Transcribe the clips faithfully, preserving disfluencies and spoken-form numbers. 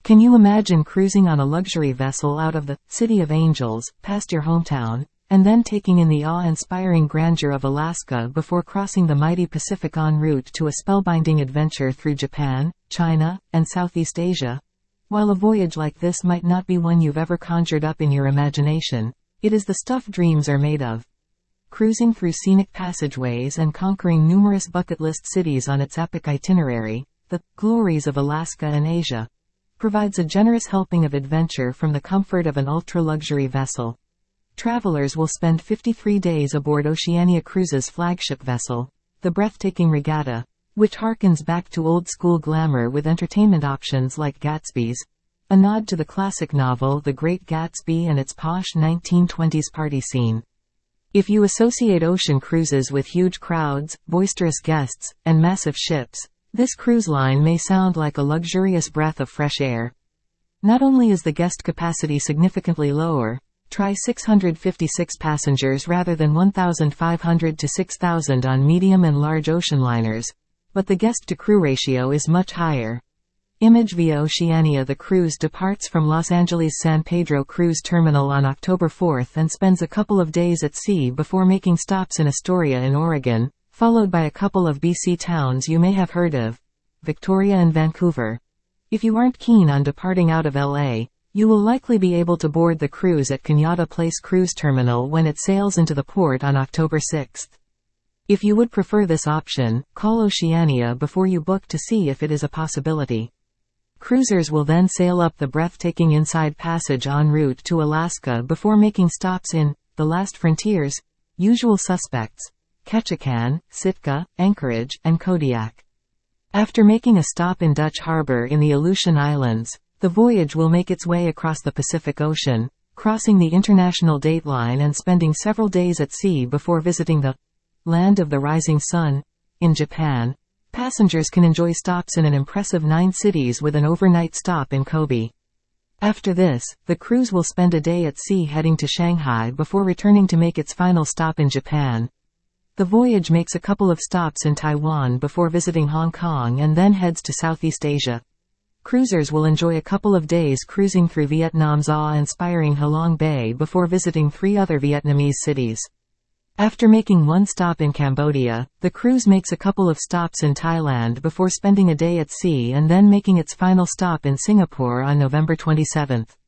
Can you imagine cruising on a luxury vessel out of the City of Angels, past your hometown, and then taking in the awe-inspiring grandeur of Alaska before crossing the mighty Pacific en route to a spellbinding adventure through Japan, China, and Southeast Asia? While a voyage like this might not be one you've ever conjured up in your imagination, it is the stuff dreams are made of. Cruising through scenic passageways and conquering numerous bucket list cities on its epic itinerary, the glories of Alaska and Asia, provides a generous helping of adventure from the comfort of an ultra-luxury vessel. Travelers will spend fifty-three days aboard Oceania Cruises' flagship vessel, the breathtaking Regatta, which harkens back to old-school glamour with entertainment options like Gatsby's, a nod to the classic novel The Great Gatsby and its posh nineteen twenties party scene. If you associate ocean cruises with huge crowds, boisterous guests, and massive ships, this cruise line may sound like a luxurious breath of fresh air. Not only is the guest capacity significantly lower, try six hundred fifty-six passengers rather than one thousand five hundred to six thousand on medium and large ocean liners, but the guest-to-crew ratio is much higher. Image via Oceania. The cruise departs from Los Angeles' San Pedro Cruise Terminal on October fourth and spends a couple of days at sea before making stops in Astoria in Oregon, followed by a couple of B C towns you may have heard of, Victoria and Vancouver. If you aren't keen on departing out of L A, you will likely be able to board the cruise at Cañada Place Cruise Terminal when it sails into the port on October sixth. If you would prefer this option, call Oceania before you book to see if it is a possibility. Cruisers will then sail up the breathtaking Inside Passage en route to Alaska before making stops in The Last Frontiers, Usual Suspects, Ketchikan, Sitka, Anchorage, and Kodiak. After making a stop in Dutch Harbor in the Aleutian Islands, the voyage will make its way across the Pacific Ocean, crossing the international dateline and spending several days at sea before visiting the Land of the Rising Sun in Japan. Passengers can enjoy stops in an impressive nine cities with an overnight stop in Kobe. After this, the cruise will spend a day at sea heading to Shanghai before returning to make its final stop in Japan. The voyage makes a couple of stops in Taiwan before visiting Hong Kong and then heads to Southeast Asia. Cruisers will enjoy a couple of days cruising through Vietnam's awe-inspiring Halong Bay before visiting three other Vietnamese cities. After making one stop in Cambodia, the cruise makes a couple of stops in Thailand before spending a day at sea and then making its final stop in Singapore on November twenty-seventh.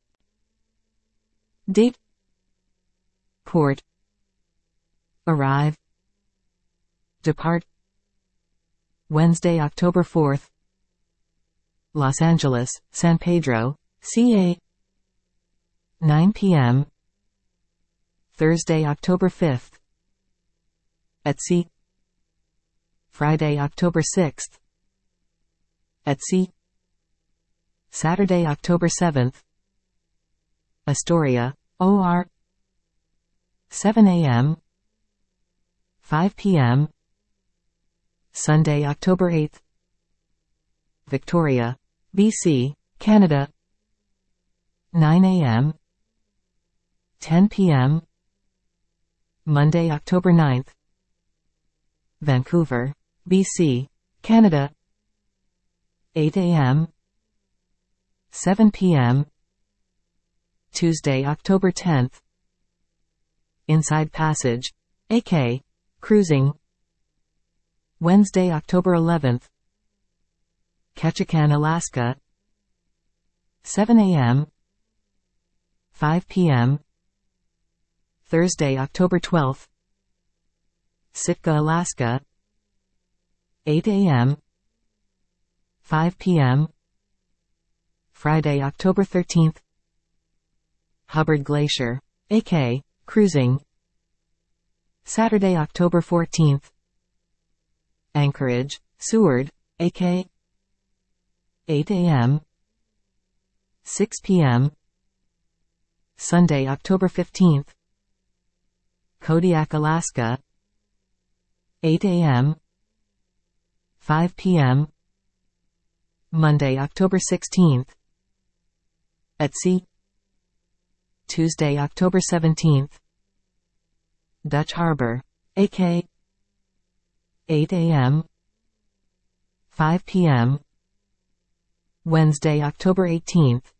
Date: Port: Arrive: Depart Wednesday, October fourth. Los Angeles, San Pedro, C A nine p m Thursday, October fifth. At sea. Friday, October sixth. At sea. Saturday, October seventh. Astoria, O R seven a m five p m Sunday, October eighth. Victoria, B C, Canada, nine a m ten p m Monday, October ninth. Vancouver, B C, Canada, eight a m seven p m Tuesday, October tenth. Inside Passage, A K, cruising. Wednesday, October eleventh. Ketchikan, Alaska, seven a m five p m Thursday, October twelfth. Sitka, Alaska, eight a m five p m Friday, October thirteenth. Hubbard Glacier, A K, cruising. Saturday, October fourteenth. Anchorage, Seward, A K, eight a m six p m Sunday, October fifteenth. Kodiak, Alaska, eight a m five p m Monday, October sixteenth. At sea. Tuesday, October seventeenth. Dutch Harbor, A K, eight a m five p m Wednesday, October eighteenth.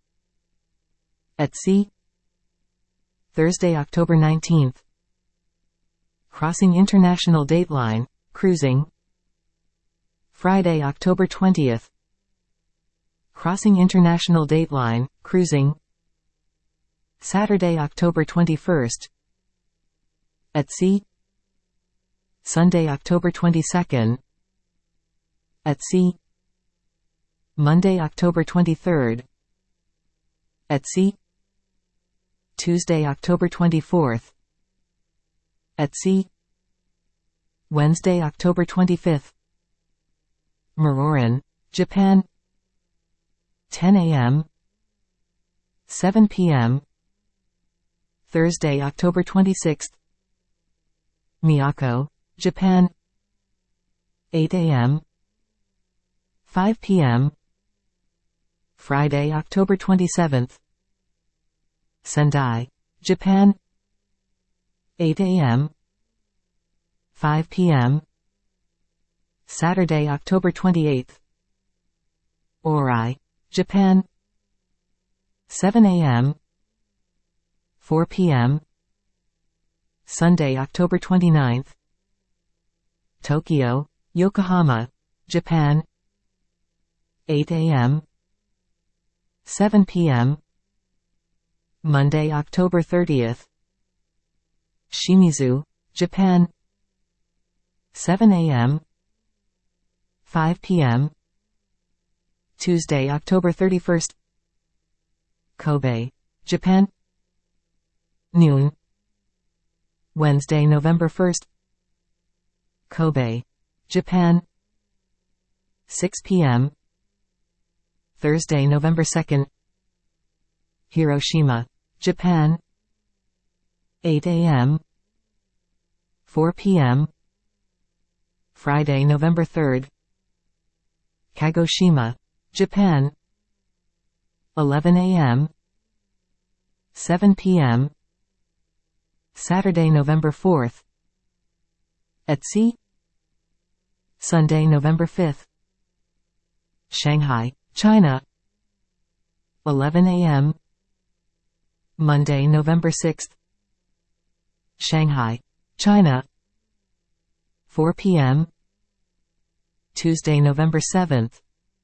At sea. Thursday, October nineteenth. Crossing international dateline, cruising. Friday, October twentieth. Crossing international dateline, cruising. Saturday, October twenty-first. At sea. Sunday, October twenty-second. At sea. Monday, October twenty-third. At sea. Tuesday, October twenty-fourth. At sea. Wednesday, October twenty-fifth. Muroran, Japan. ten A M seven P M Thursday, October twenty-sixth. Miyako, Japan. eight A M five P M Friday, October twenty-seventh. Sendai, Japan. eight A M five P M Saturday, October twenty-eighth. Orai, Japan. seven A M four P M Sunday, October twenty-ninth. Tokyo, Yokohama, Japan. eight A M seven P M Monday, October thirtieth. Shimizu, Japan. seven A M five P M Tuesday, October thirty-first. Kobe, Japan. Noon. Wednesday, November first. Kobe, Japan. six P M Thursday, November second. Hiroshima, Japan. eight A M four P M Friday, November third. Kagoshima, Japan. eleven A M seven P M Saturday, November fourth. At sea. Sunday, November fifth. Shanghai, China. eleven A M Monday, November sixth. Shanghai, China. four P M Tuesday, November seventh.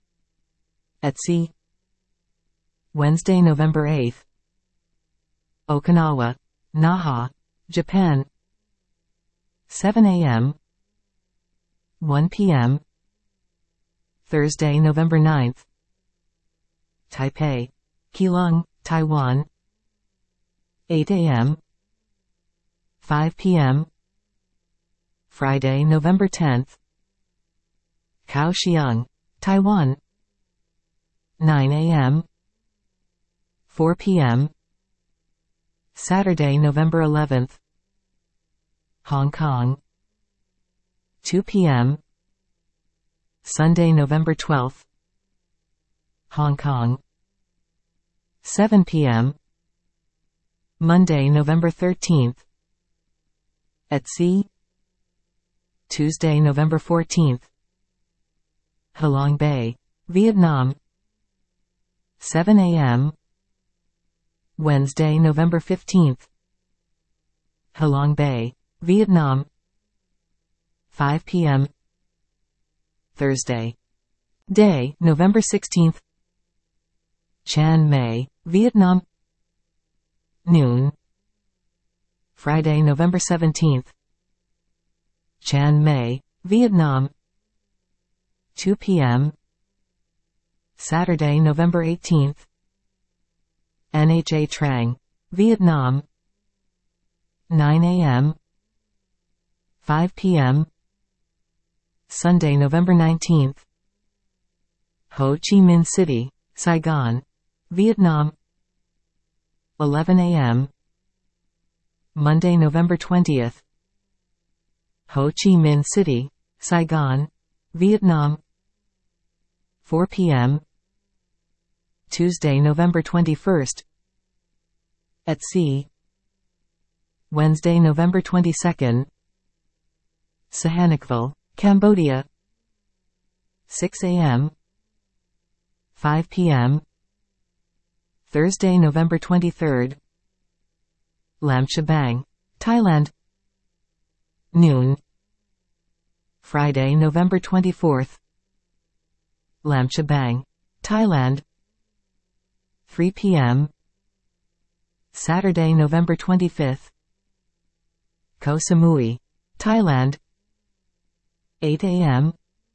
At sea. Wednesday, November eighth. Okinawa, Naha, Japan. seven A M one P M Thursday, November ninth. Taipei, Keelung, Taiwan. eight A M five P M Friday, November tenth. Kaohsiung, Taiwan. nine A M four P M Saturday, November eleventh. Hong Kong. two P M Sunday, November twelfth. Hong Kong. seven P M Monday, November thirteenth. At sea. Tuesday, November fourteenth. Halong Bay, Vietnam. seven A M Wednesday, November fifteenth. Halong Bay, Vietnam. five P M Thursday. Day, November sixteenth. Chiang Mai, Vietnam. Noon. Friday, November seventeenth. Chiang Mai, Vietnam. two P M Saturday, November eighteenth. Nha Trang, Vietnam. nine A M five P M Sunday, November nineteenth. Ho Chi Minh City, Saigon, Vietnam. eleven A M Monday, November twentieth. Ho Chi Minh City, Saigon, Vietnam. four P M Tuesday, November twenty-first. At sea. Wednesday, November twenty-second. Sihanoukville, Cambodia. six A M five p m Thursday, November twenty-third. Lam Chabang, Thailand. Noon. Friday, November twenty-fourth. Lam Chabang, Thailand. three p m Saturday, November twenty-fifth. Koh Samui, Thailand. eight a m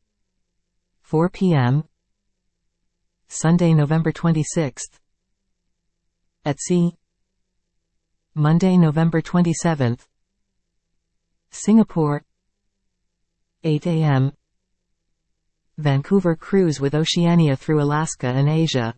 four p m Sunday, November twenty-sixth. At sea. Monday, November twenty-seventh. Singapore. eight a m Vancouver cruise with Oceania through Alaska and Asia.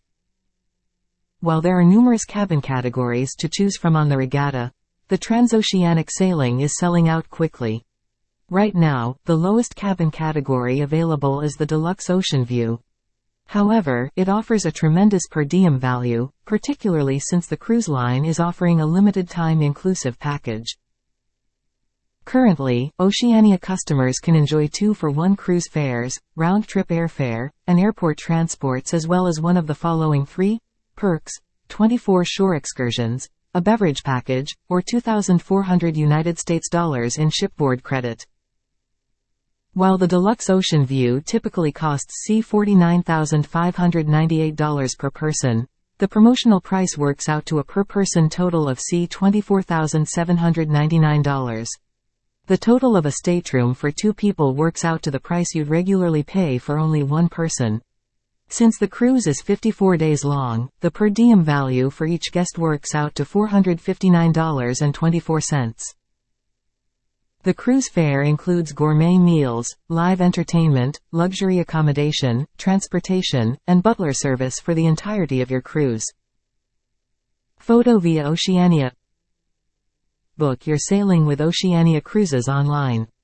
While there are numerous cabin categories to choose from on the regatta, the transoceanic sailing is selling out quickly. Right now, the lowest cabin category available is the Deluxe Ocean View. However, it offers a tremendous per diem value, particularly since the cruise line is offering a limited-time inclusive package. Currently, Oceania customers can enjoy two-for-one cruise fares, round-trip airfare, and airport transports, as well as one of the following three perks: twenty-four shore excursions, a beverage package, or two thousand four hundred United States dollars in shipboard credit. While the Deluxe Ocean View typically costs forty-nine thousand five hundred ninety-eight dollars per person, the promotional price works out to a per-person total of twenty-four thousand seven hundred ninety-nine dollars. The total of a stateroom for two people works out to the price you'd regularly pay for only one person. Since the cruise is fifty-four days long, the per diem value for each guest works out to four hundred fifty-nine dollars and twenty-four cents. The cruise fare includes gourmet meals, live entertainment, luxury accommodation, transportation, and butler service for the entirety of your cruise. Photo via Oceania. Book your sailing with Oceania Cruises online.